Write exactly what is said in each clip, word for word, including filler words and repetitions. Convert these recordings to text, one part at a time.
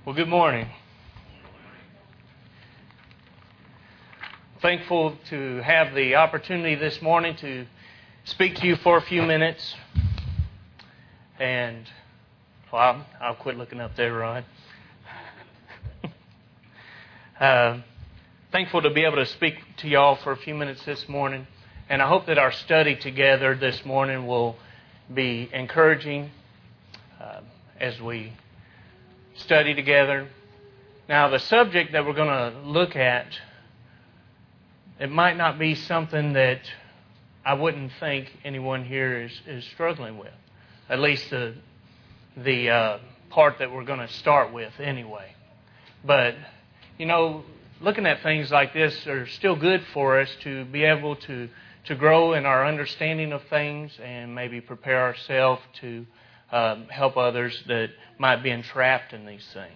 Well, good morning. Thankful to have the opportunity this morning to speak to you for a few minutes. And, well, I'll, I'll quit looking up there, Rod. uh, thankful to be able to speak to y'all for a few minutes this morning. And I hope that our study together this morning will be encouraging uh, as we study together. Now, the subject that we're going to look at, it might not be something that I wouldn't think anyone here is, is struggling with. At least the the uh, part that we're going to start with anyway. But, you know, looking at things like this are still good for us to be able to, to grow in our understanding of things and maybe prepare ourselves to um, help others that might be entrapped in these things.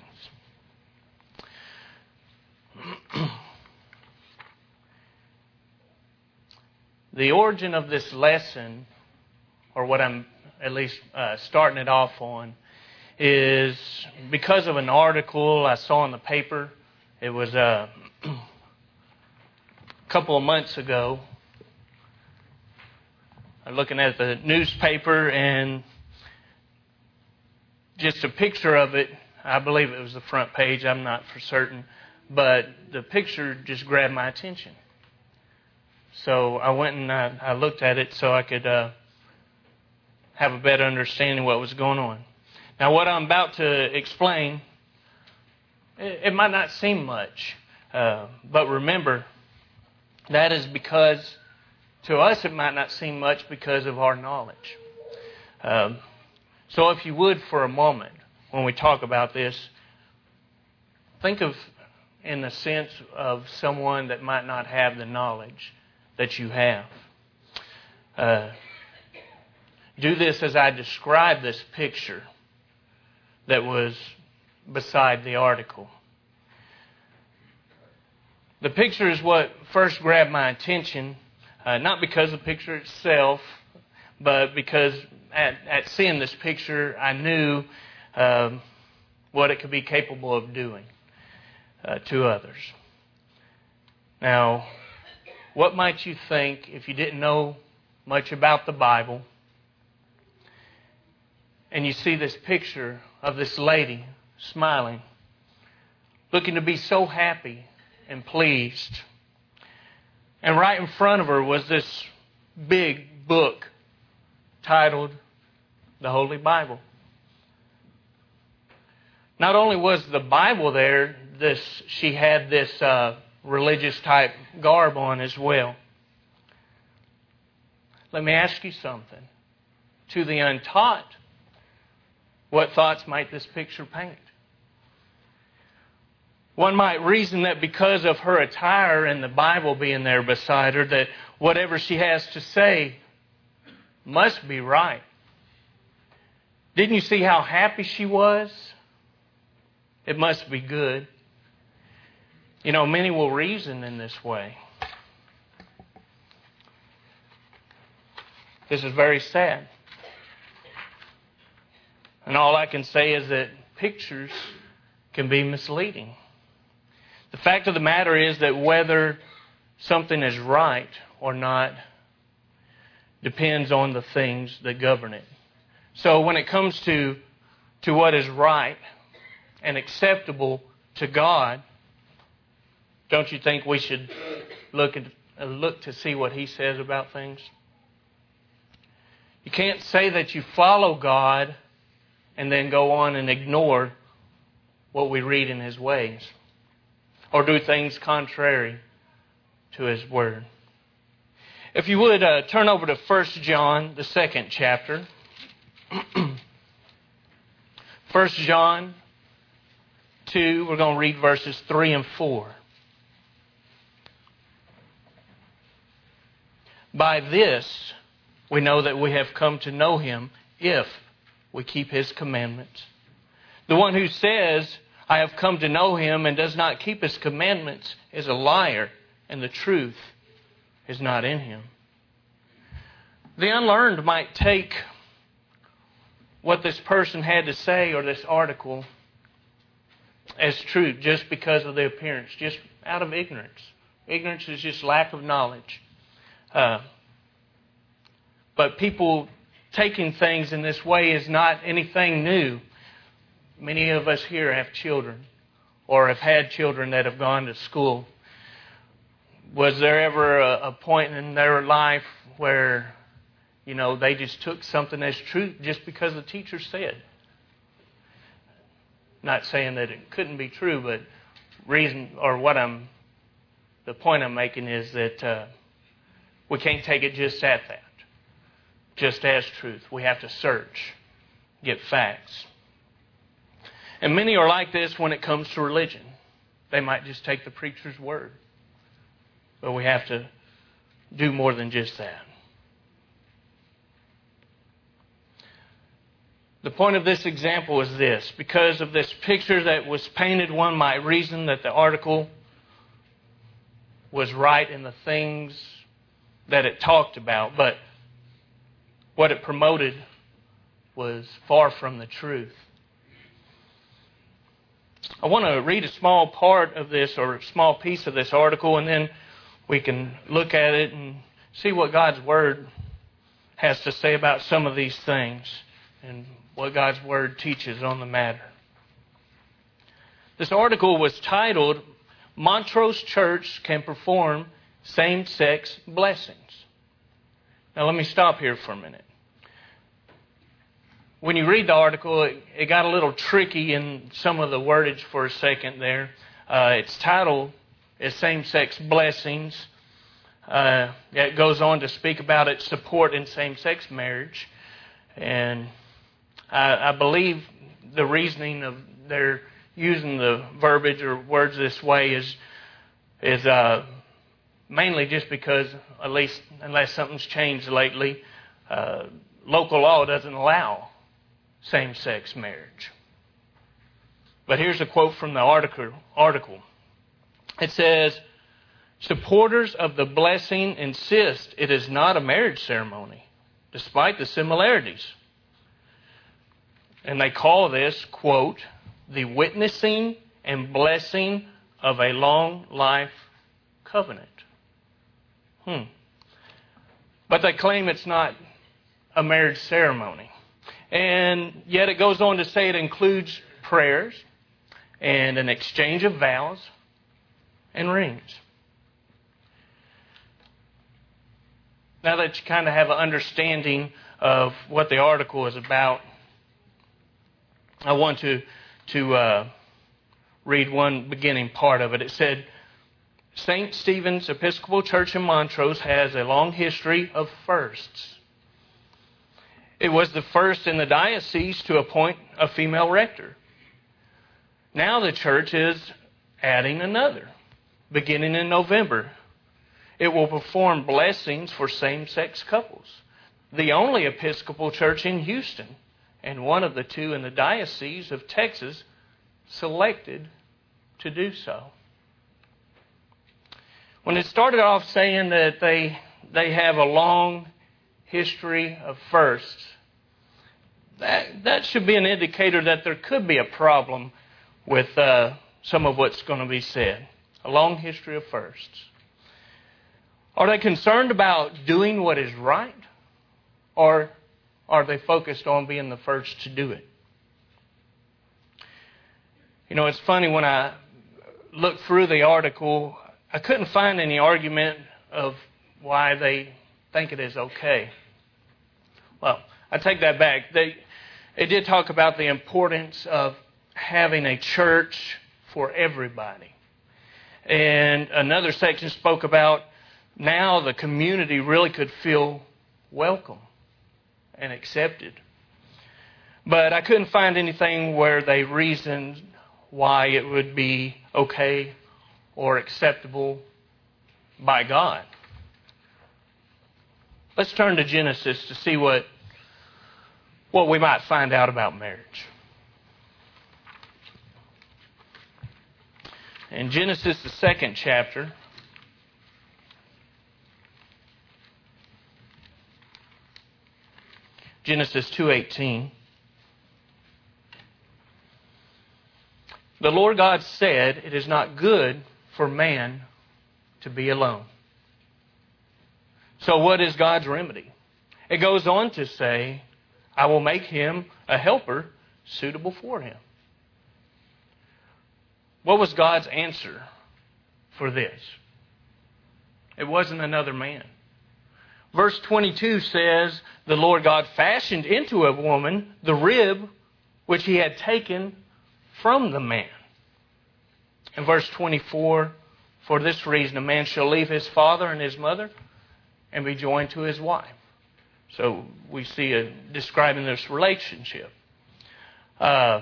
The origin of this lesson, or what I'm at least uh, starting it off on, is because of an article I saw in the paper. It was uh, a couple of months ago. I'm looking at the newspaper and just a picture of it. I believe it was the front page. I'm not for certain. But the picture just grabbed my attention. So I went and I, I looked at it so I could uh, have a better understanding of what was going on. Now, what I'm about to explain, it, it might not seem much. Uh, but remember, that is because to us it might not seem much because of our knowledge. Um, so if you would, for a moment, when we talk about this, think of in the sense of someone that might not have the knowledge that you have. Uh, do this as I describe this picture that was beside the article. The picture is what first grabbed my attention, uh, not because of the picture itself, but because at, at seeing this picture, I knew um, what it could be capable of doing uh, to others. Now, what might you think if you didn't know much about the Bible and you see this picture of this lady smiling, looking to be so happy and pleased, and right in front of her was this big book titled the Holy Bible. Not only was the Bible there, this she had this uh, religious type garb on as well. Let me ask you something. To the untaught, what thoughts might this picture paint? One might reason that because of her attire and the Bible being there beside her, that whatever she has to say must be right. Didn't you see how happy she was? It must be good. You know, many will reason in this way. This is very sad. And all I can say is that pictures can be misleading. The fact of the matter is that whether something is right or not depends on the things that govern it. So when it comes to, to what is right and acceptable to God, don't you think we should look at, uh, look to see what He says about things? You can't say that you follow God and then go on and ignore what we read in His ways, or do things contrary to His Word. If you would, uh, turn over to First John, the second chapter. First John two, we're going to read verses three and four. By this we know that we have come to know Him if we keep His commandments. The one who says, I have come to know Him and does not keep His commandments is a liar, and the truth is not in him. The unlearned might take what this person had to say or this article as truth just because of the appearance, just out of ignorance. Ignorance is just lack of knowledge. Uh, but people taking things in this way is not anything new. Many of us here have children or have had children that have gone to school. Was there ever a, a point in their life where, you know, they just took something as truth just because the teacher said? Not saying that it couldn't be true, but reason or what I'm, the point I'm making is that uh, we can't take it just at that, just as truth. We have to search, get facts. And many are like this when it comes to religion. They might just take the preacher's word. But we have to do more than just that. The point of this example is this. Because of this picture that was painted, one might reason that the article was right in the things that it talked about. But what it promoted was far from the truth. I want to read a small part of this, or a small piece of this article, and then we can look at it and see what God's Word has to say about some of these things and what God's Word teaches on the matter. This article was titled, Montrose Church Can Perform Same-Sex Blessings. Now let me stop here for a minute. When you read the article, it, it got a little tricky in some of the wordage for a second there. Uh, its title is Same-Sex Blessings. Uh, it goes on to speak about its support in same-sex marriage. And I, I believe the reasoning of their using the verbiage or words this way is is uh, mainly just because, at least unless something's changed lately, uh, local law doesn't allow same-sex marriage. But here's a quote from the article. article. It says, supporters of the blessing insist it is not a marriage ceremony, despite the similarities. And they call this, quote, the witnessing and blessing of a long life covenant. Hmm. But they claim it's not a marriage ceremony. And yet it goes on to say it includes prayers and an exchange of vows and rings. Now that you kind of have an understanding of what the article is about, I want to to uh, read one beginning part of it. It said, Saint Stephen's Episcopal Church in Montrose has a long history of firsts. It was the first in the diocese to appoint a female rector. Now the church is adding another, beginning in November. It will perform blessings for same-sex couples. The only Episcopal church in Houston, and one of the two in the Diocese of Texas, selected to do so. When it started off saying that they they have a long history of firsts, that that should be an indicator that there could be a problem with uh, some of what's going to be said. A long history of firsts. Are they concerned about doing what is right? Or are they focused on being the first to do it? You know, it's funny, when I looked through the article, I couldn't find any argument of why they think it is okay. Well, I take that back. They, it did talk about the importance of having a church for everybody. And another section spoke about now the community really could feel welcome and accepted. But I couldn't find anything where they reasoned why it would be okay or acceptable by God. Let's turn to Genesis to see what, what we might find out about marriage. In Genesis, the second chapter, Genesis two eighteen. The Lord God said, it is not good for man to be alone. So what is God's remedy? It goes on to say, I will make him a helper suitable for him. What was God's answer for this? It wasn't another man. Verse twenty-two says, the Lord God fashioned into a woman the rib which he had taken from the man. In verse twenty-four, for this reason a man shall leave his father and his mother and be joined to his wife. So we see a, describing this relationship. Uh,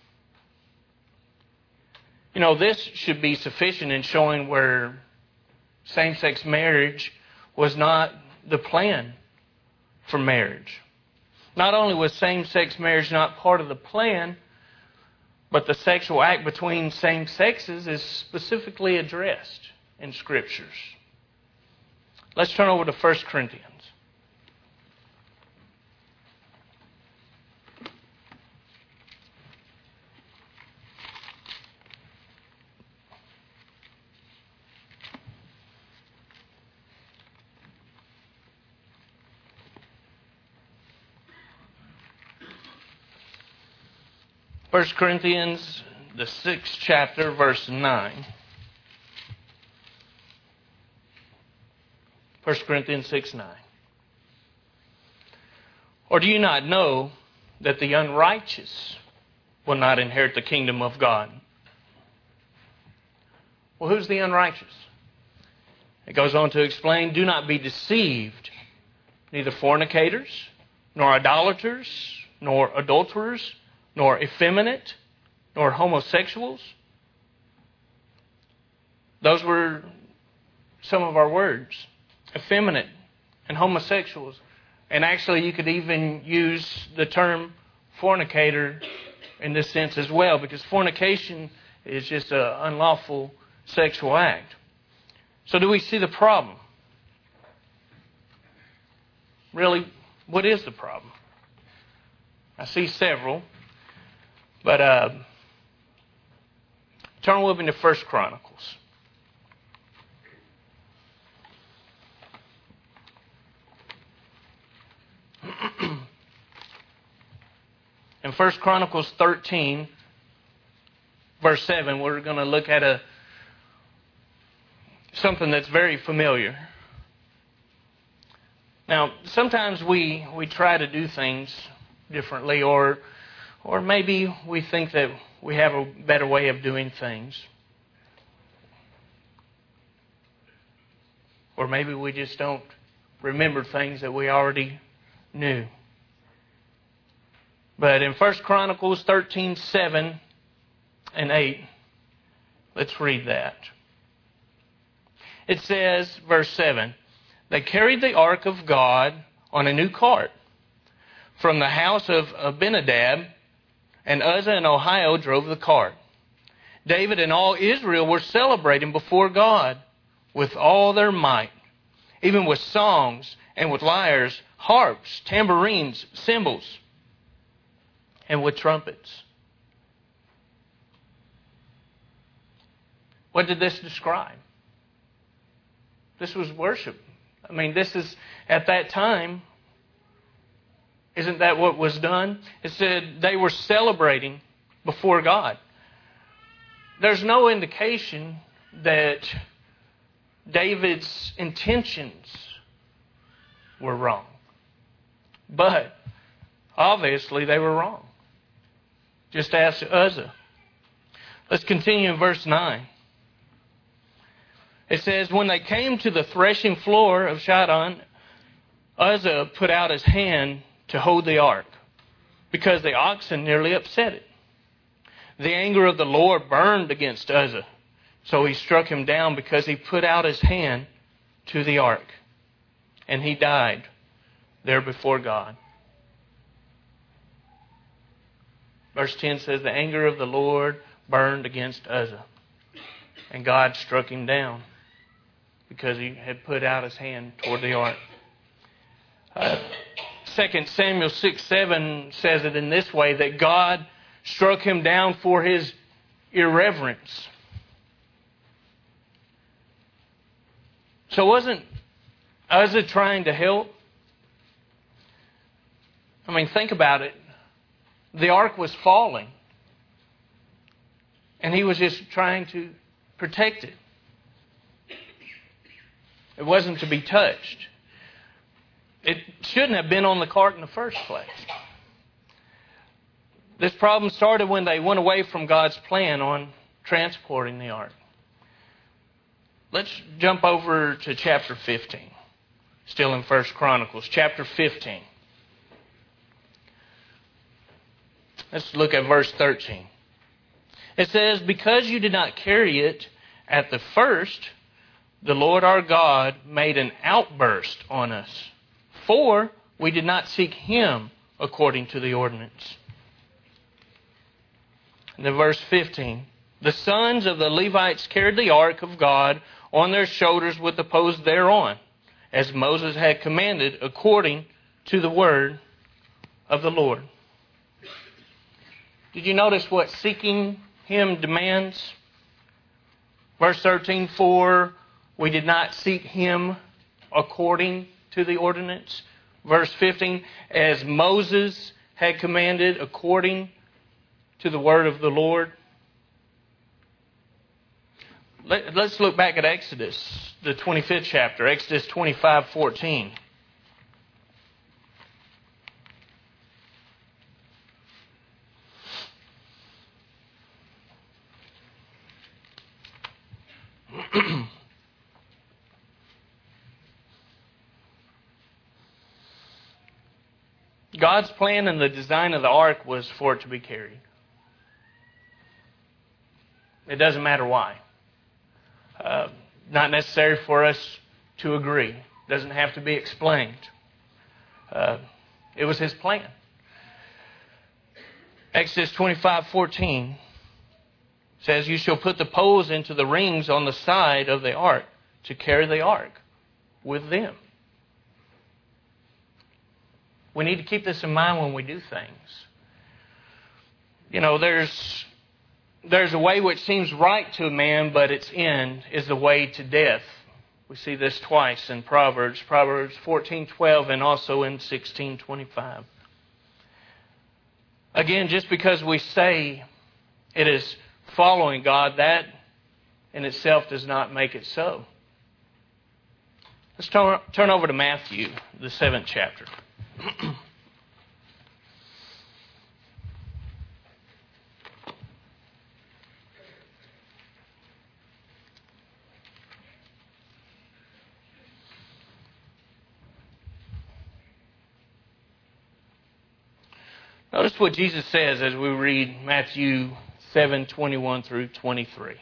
you know, this should be sufficient in showing where same-sex marriage was not the plan for marriage. Not only was same-sex marriage not part of the plan, but the sexual act between same sexes is specifically addressed in Scriptures. Let's turn over to First Corinthians. First Corinthians, the sixth chapter, verse nine. First Corinthians six, nine. Or do you not know that the unrighteous will not inherit the kingdom of God? Well, who's the unrighteous? It goes on to explain, do not be deceived, neither fornicators, nor idolaters, nor adulterers, nor effeminate, nor homosexuals. Those were some of our words. Effeminate and homosexuals. And actually you could even use the term fornicator in this sense as well, because fornication is just an unlawful sexual act. So do we see the problem? Really, what is the problem? I see several. But uh, turn with me to First Chronicles. In First Chronicles thirteen, verse seven, we're going to look at a something that's very familiar. Now, sometimes we, we try to do things differently, or Or maybe we think that we have a better way of doing things. Or maybe we just don't remember things that we already knew. But in First Chronicles thirteen, seven and eight, let's read that. It says, verse seven, they carried the ark of God on a new cart from the house of Abinadab, and Uzzah and Ohio drove the cart. David and all Israel were celebrating before God with all their might, even with songs and with lyres, harps, tambourines, cymbals, and with trumpets. What did this describe? This was worship. I mean, this is, at that time, isn't that what was done? It said they were celebrating before God. There's no indication that David's intentions were wrong. But obviously they were wrong. Just ask Uzzah. Let's continue in verse nine. It says, when they came to the threshing floor of Shadon, Uzzah put out his hand to hold the ark, because the oxen nearly upset it. The anger of the Lord burned against Uzzah, so he struck him down because he put out his hand to the ark, and he died there before God. Verse ten says, the anger of the Lord burned against Uzzah, and God struck him down because he had put out his hand toward the ark. Uh, Second Samuel six, seven says it in this way, that God struck him down for his irreverence. So wasn't Uzzah trying to help? I mean, think about it. The ark was falling. And he was just trying to protect it. It wasn't to be touched. It shouldn't have been on the cart in the first place. This problem started when they went away from God's plan on transporting the ark. Let's jump over to chapter fifteen. Still in First Chronicles, chapter fifteen. Let's look at verse thirteen. It says, "Because you did not carry it at the first, the Lord our God made an outburst on us, for we did not seek Him according to the ordinance." And then verse fifteen. "The sons of the Levites carried the ark of God on their shoulders with the posts thereon, as Moses had commanded according to the word of the Lord." Did you notice what seeking Him demands? Verse thirteen, "For we did not seek Him according to the ordinance." Verse fifteen, "As Moses had commanded according to the word of the Lord." Let, let's look back at Exodus, the twenty-fifth chapter, Exodus twenty-five fourteen. God's plan and the design of the ark was for it to be carried. It doesn't matter why. Uh, not necessary for us to agree. Doesn't have to be explained. Uh, it was His plan. Exodus twenty-five fourteen says, "You shall put the poles into the rings on the side of the ark to carry the ark with them." We need to keep this in mind when we do things. You know, there's there's a way which seems right to a man, but its end is the way to death. We see this twice in Proverbs, Proverbs fourteen twelve and also in sixteen twenty-five. Again, just because we say it is following God, that in itself does not make it so. Let's turn, turn over to Matthew, the seventh chapter. Notice what Jesus says as we read Matthew seven twenty-one through twenty-three.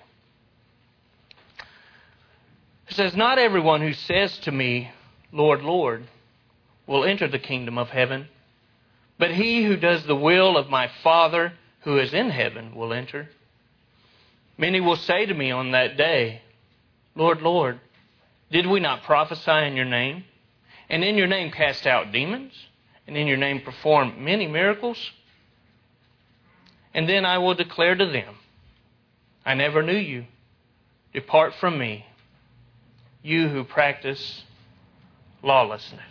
It says, "Not everyone who says to me, 'Lord, Lord,' will enter the kingdom of heaven, but he who does the will of my Father who is in heaven will enter. Many will say to me on that day, 'Lord, Lord, did we not prophesy in your name, and in your name cast out demons, and in your name perform many miracles?' And then I will declare to them, 'I never knew you. Depart from me, you who practice lawlessness.'"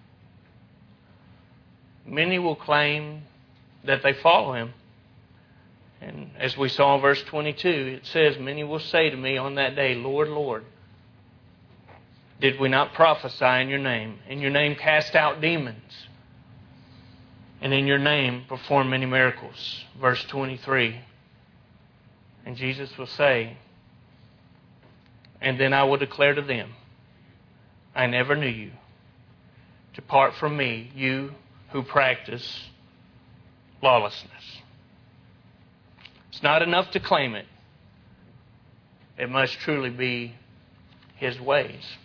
Many will claim that they follow Him. And as we saw in verse twenty-two, it says, "Many will say to me on that day, 'Lord, Lord, did we not prophesy in your name? In your name cast out demons, and in your name perform many miracles?'" Verse twenty-three. And Jesus will say, "And then I will declare to them, 'I never knew you. Depart from me, you who practice lawlessness.'" It's not enough to claim it. It must truly be His ways.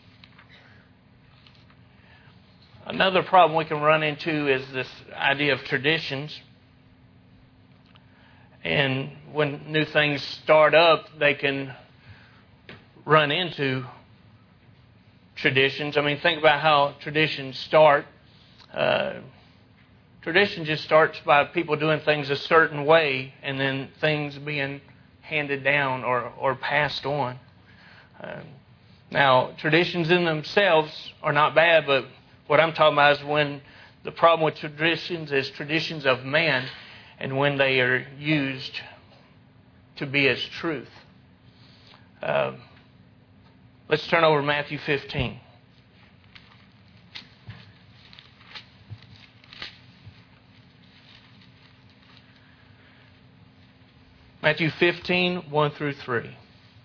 Another problem we can run into is this idea of traditions. And when new things start up, they can run into traditions. I mean, think about how traditions start. Uh, tradition just starts by people doing things a certain way and then things being handed down or, or passed on. Um, now, traditions in themselves are not bad, but what I'm talking about is when the problem with traditions is traditions of man and when they are used to be as truth. Uh, let's turn over to Matthew fifteen. Matthew fifteen, one through three. It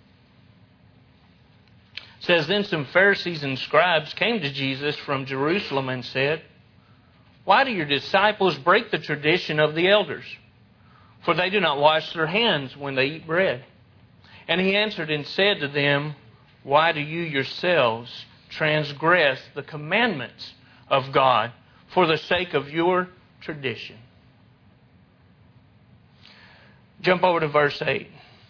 says, Then some Pharisees and scribes came to Jesus from Jerusalem and said, Why do your disciples break the tradition of the elders? For they do not wash their hands when they eat bread. And he answered and said to them, Why do you yourselves transgress the commandments of God for the sake of your tradition? Jump over to verse eight.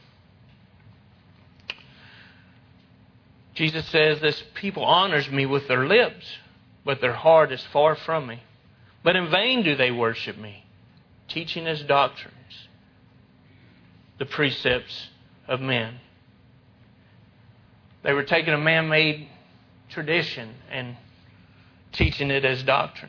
Jesus says, This people honors me with their lips, but their heart is far from me. But in vain do they worship me, teaching as doctrines the precepts of men. They were taking a man-made tradition and teaching it as doctrine.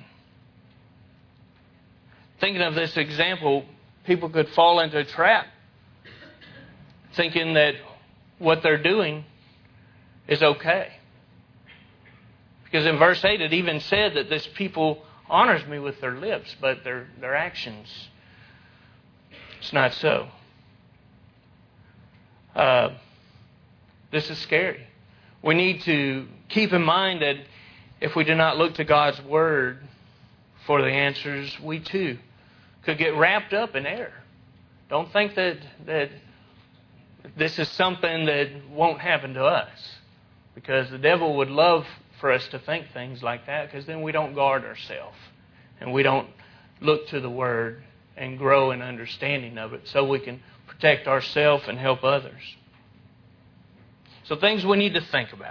Thinking of this example, people could fall into a trap thinking that what they're doing is okay. Because in verse eight it even said that this people honors me with their lips, but their, their actions, it's not so. Uh, this is scary. We need to keep in mind that if we do not look to God's Word for the answers, we too could get wrapped up in error. Don't think that, that this is something that won't happen to us. Because the devil would love for us to think things like that, because then we don't guard ourselves. And we don't look to the Word and grow in understanding of it so we can protect ourselves and help others. So things we need to think about.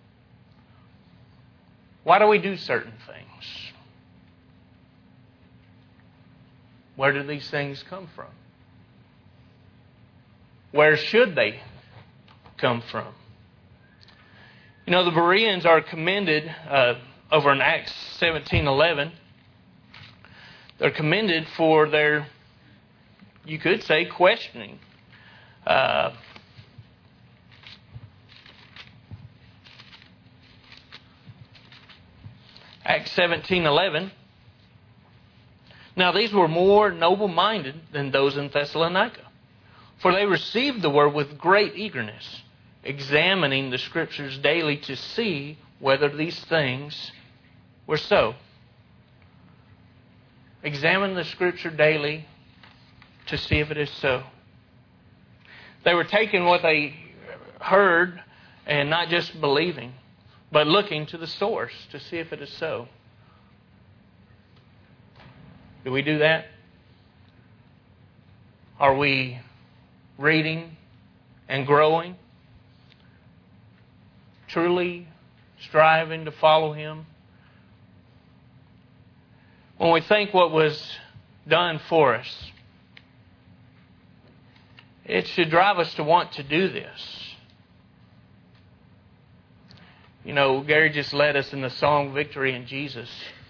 Why do we do certain things? Where do these things come from? Where should they come from? You know, the Bereans are commended uh, over in Acts seventeen eleven. They're commended for their, you could say, questioning. Uh, Acts seventeen eleven. Now these were more noble-minded than those in Thessalonica, for they received the word with great eagerness, examining the Scriptures daily to see whether these things were so. Examine the Scripture daily to see if it is so. They were taking what they heard and not just believing, but looking to the source to see if it is so. Do we do that? Are we reading and growing? Truly striving to follow Him? When we think what was done for us, it should drive us to want to do this. You know, Gary just led us in the song Victory in Jesus.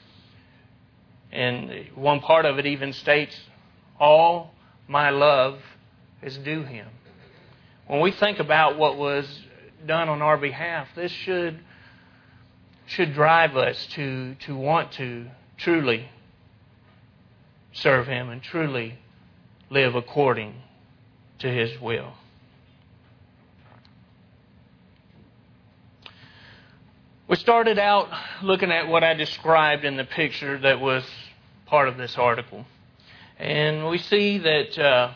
And one part of it even states, all my love is due Him. When we think about what was done on our behalf, this should should drive us to, to want to truly serve Him and truly live according to His will. We started out looking at what I described in the picture that was part of this article. And we see that uh,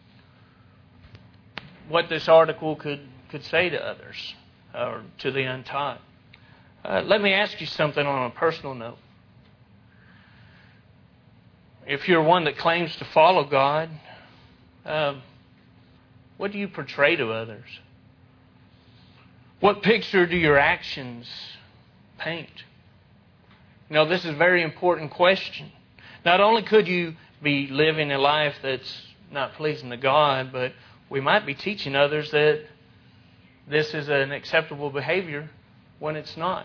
what this article could, could say to others, or to the untaught. Uh, let me ask you something on a personal note. If you're one that claims to follow God, uh, what do you portray to others? What picture do your actions paint? You know, this is a very important question. Not only could you be living a life that's not pleasing to God, but we might be teaching others that this is an acceptable behavior when it's not.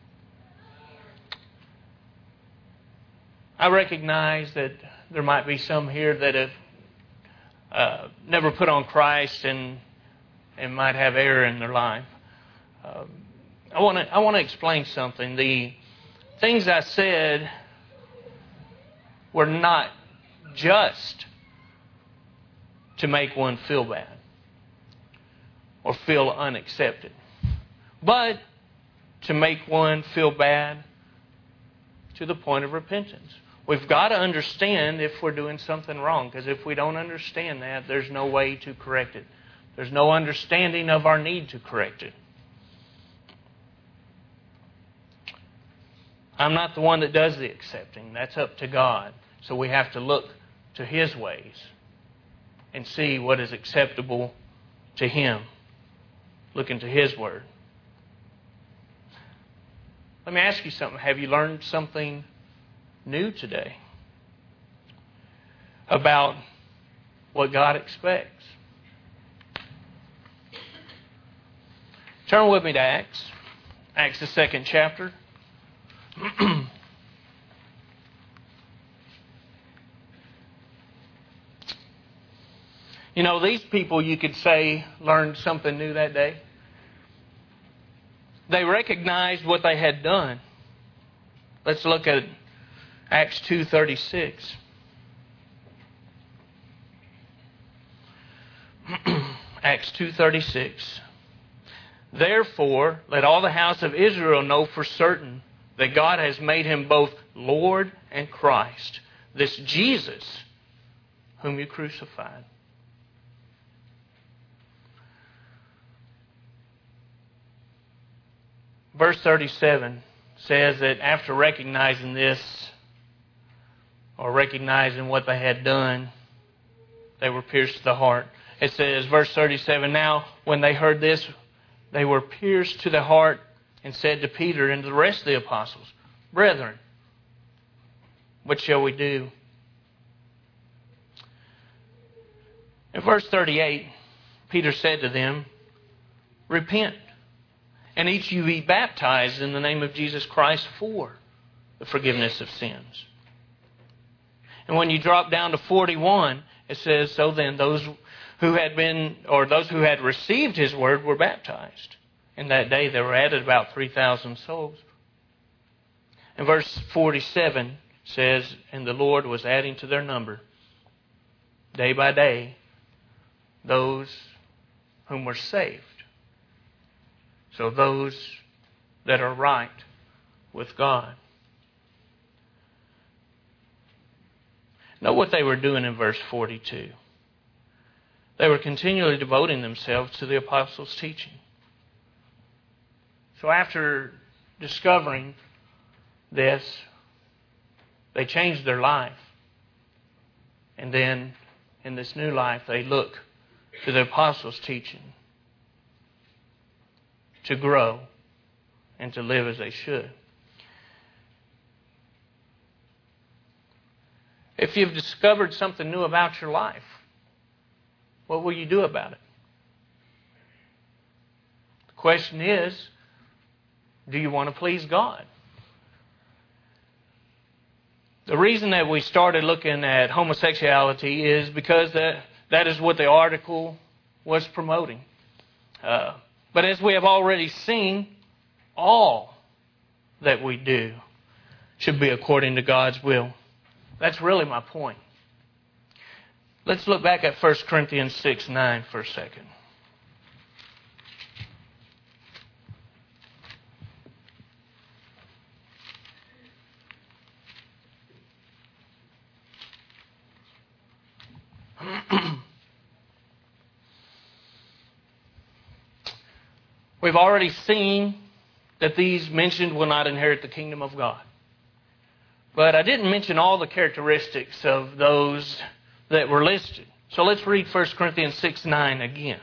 I recognize that there might be some here that have uh, never put on Christ and and might have error in their life. Um, I want to I want to explain something. The things I said were not just to make one feel bad or feel unaccepted, but to make one feel bad to the point of repentance. We've got to understand if we're doing something wrong, because if we don't understand that, there's no way to correct it. There's no understanding of our need to correct it. I'm not the one that does the accepting. That's up to God. So we have to look to His ways and see what is acceptable to Him. Look into His Word. Let me ask you something. Have you learned something new today about what God expects? Turn with me to Acts. Acts, the second chapter. You know, these people, you could say, learned something new that day. They recognized what they had done. Let's look at Acts two thirty-six. Acts two thirty-six. Therefore, let all the house of Israel know for certain that God has made Him both Lord and Christ, this Jesus whom you crucified. Verse thirty-seven says that after recognizing this, or recognizing what they had done, they were pierced to the heart. It says, verse thirty-seven, now when they heard this, they were pierced to the heart and said to Peter and to the rest of the apostles, Brethren, what shall we do? In verse thirty-eight, Peter said to them, Repent, and each of you be baptized in the name of Jesus Christ for the forgiveness of sins. And when you drop down to forty-one, it says, So then those who had been, or those who had received His word were baptized. In that day there were added about three thousand souls. And verse forty-seven says, And the Lord was adding to their number, day by day, those whom were saved. So those that are right with God. Know what they were doing in verse forty-two. They were continually devoting themselves to the apostles' teaching. So after discovering this, they changed their life. And then in this new life, they look to the apostles' teaching to grow and to live as they should. If you've discovered something new about your life, what will you do about it? The question is, do you want to please God? The reason that we started looking at homosexuality is because that, that is what the article was promoting. Uh, but as we have already seen, all that we do should be according to God's will. That's really my point. Let's look back at First Corinthians six nine for a second. We've already seen that these mentioned will not inherit the kingdom of God. But I didn't mention all the characteristics of those that were listed. So let's read First Corinthians six nine again.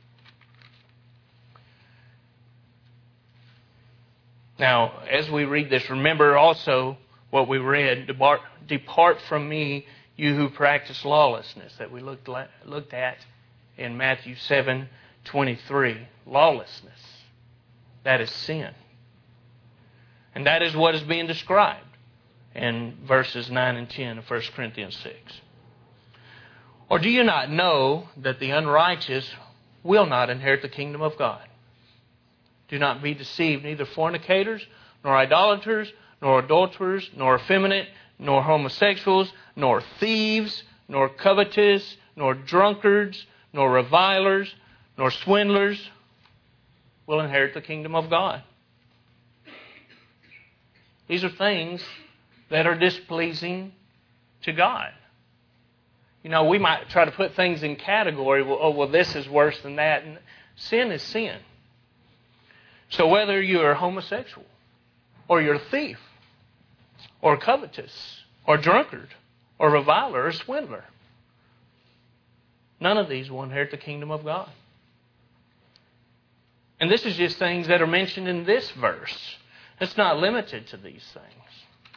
Now, as we read this, remember also what we read. Depart, depart from me, you who practice lawlessness, that we looked, looked at in Matthew seven twenty-three. Lawlessness. That is sin. And that is what is being described in verses nine and ten of First Corinthians six. Or do you not know that the unrighteous will not inherit the kingdom of God? Do not be deceived, neither fornicators, nor idolaters, nor adulterers, nor effeminate, nor homosexuals, nor thieves, nor covetous, nor drunkards, nor revilers, nor swindlers will inherit the kingdom of God. These are things that are displeasing to God. You know, we might try to put things in category. Well, oh, well, this is worse than that. And sin is sin. So whether you're homosexual, or you're a thief, or covetous, or drunkard, or reviler, or swindler, none of these will inherit the kingdom of God. And this is just things that are mentioned in this verse. It's not limited to these things.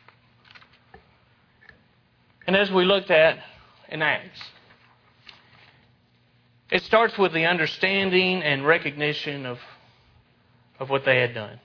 And as we looked at in Acts, it starts with the understanding and recognition of, of what they had done.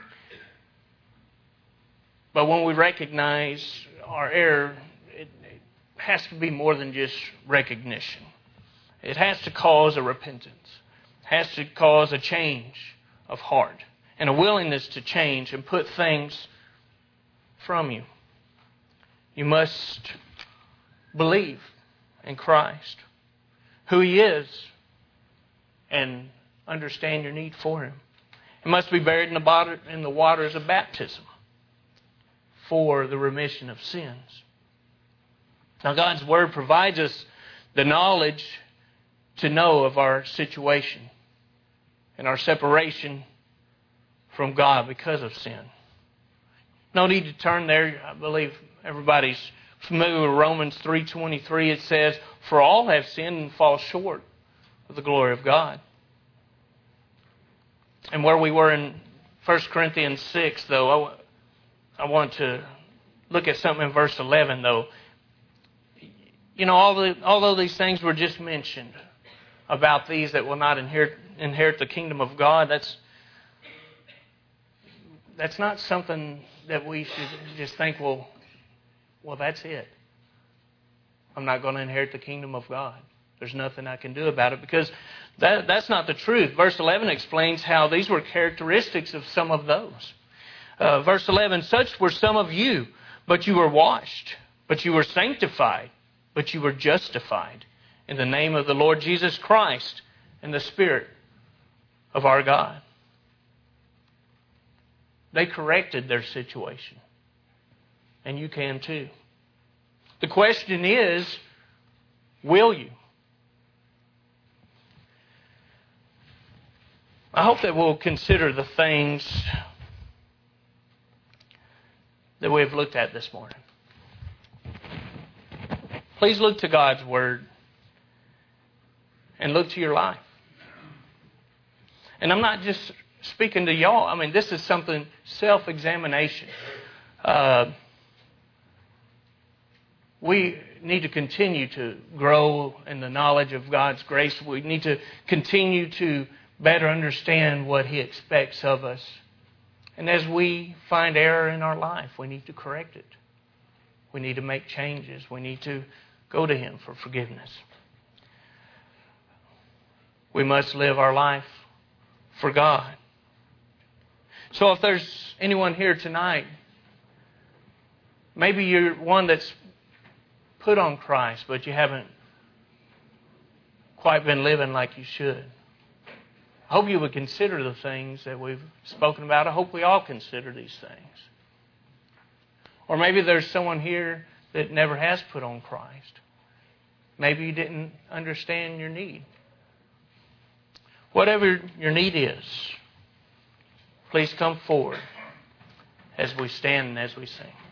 But when we recognize our error, it, it has to be more than just recognition. It has to cause a repentance. It has to cause a change of heart and a willingness to change and put things from you. You must believe in Christ, who He is, and understand your need for Him. It must be buried in the, body, in the waters of baptism for the remission of sins. Now, God's Word provides us the knowledge to know of our situation and our separation from God because of sin. No need to turn there. I believe everybody's familiar with Romans three twenty-three. It says, "For all have sinned and fall short of the glory of God." And where we were in First Corinthians six, though, I, I want to look at something in verse eleven, though. You know, all the, although these things were just mentioned about these that will not inherit, inherit the kingdom of God, that's that's not something that we should just think, well, well, that's it. I'm not going to inherit the kingdom of God. There's nothing I can do about it, because that, that's not the truth. Verse eleven explains how these were characteristics of some of those. Uh, verse eleven, "Such were some of you, but you were washed, but you were sanctified, but you were justified in the name of the Lord Jesus Christ and the Spirit of our God." They corrected their situation. And you can too. The question is, will you? I hope that we'll consider the things that we have looked at this morning. Please look to God's Word and look to your life. And I'm not just speaking to y'all. I mean, this is something, self-examination. Uh, we need to continue to grow in the knowledge of God's grace. We need to continue to better understand what He expects of us. And as we find error in our life, we need to correct it. We need to make changes. We need to go to Him for forgiveness. We must live our life for God. So if there's anyone here tonight, maybe you're one that's put on Christ, but you haven't quite been living like you should. I hope you would consider the things that we've spoken about. I hope we all consider these things. Or maybe there's someone here that never has put on Christ. Maybe you didn't understand your need. Whatever your need is, please come forward as we stand and as we sing.